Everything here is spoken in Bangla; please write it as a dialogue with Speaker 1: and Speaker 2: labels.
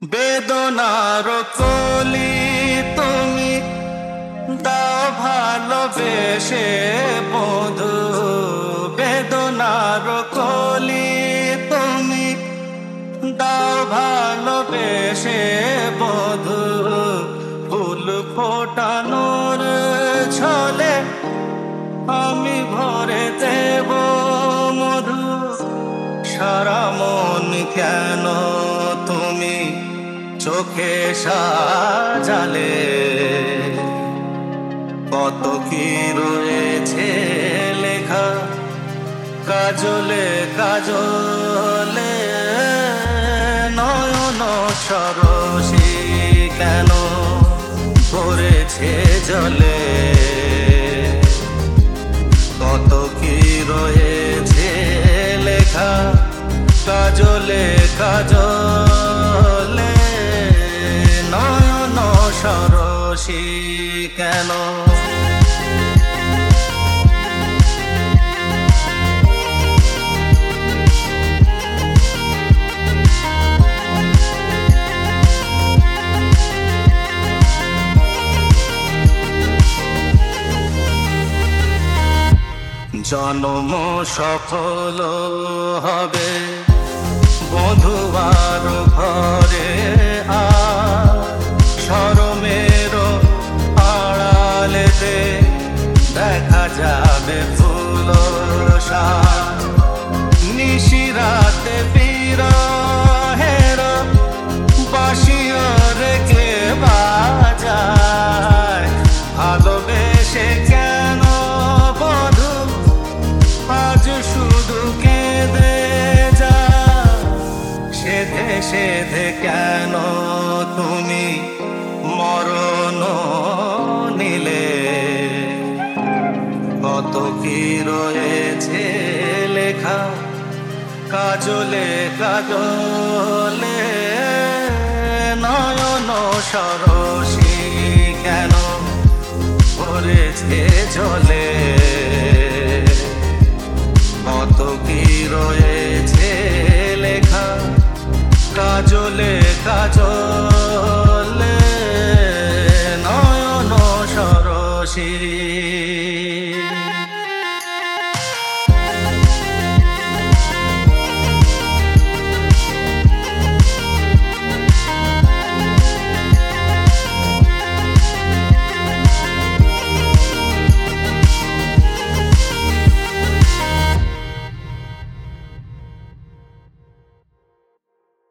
Speaker 1: বেদনার কলি তুমি দাও ভালোবেসে বধু, বেদনার কলি তুমি দাও ভালোবেসে বধু। ফুল ফোটানোর ছলে আমি ভরে দেব মধু। সারা মন কেন তুমি চোখে সাজালে, কত কি রয়েছে লেখা কাজলে কাজলে। নয়ন সরসী কেন ভরেছে জলে, কত কি রয়েছে লেখা কাজলে কাজলে। নয়ন সরসী কেন? জন্ম সফল হবে বধুবার ঘরে, শরমের আড়ালেতে দেখা যাবে ফুল সাজ। নিশিরাতে বিরহের বাঁশিও রেখে বাজায়। ভালোবেসে কেন বধু আজ শুধু কেঁদে যা, সেধে সেধে কেন তুমি মরণ নিলে। কত কি রয়েছে লেখা কাজলে কাজলে। নয়ন সরসী কেন ভরেছে জলে, কত কি রয়েছে লেখা কাজলে কাজলে। নয়ন সরসী।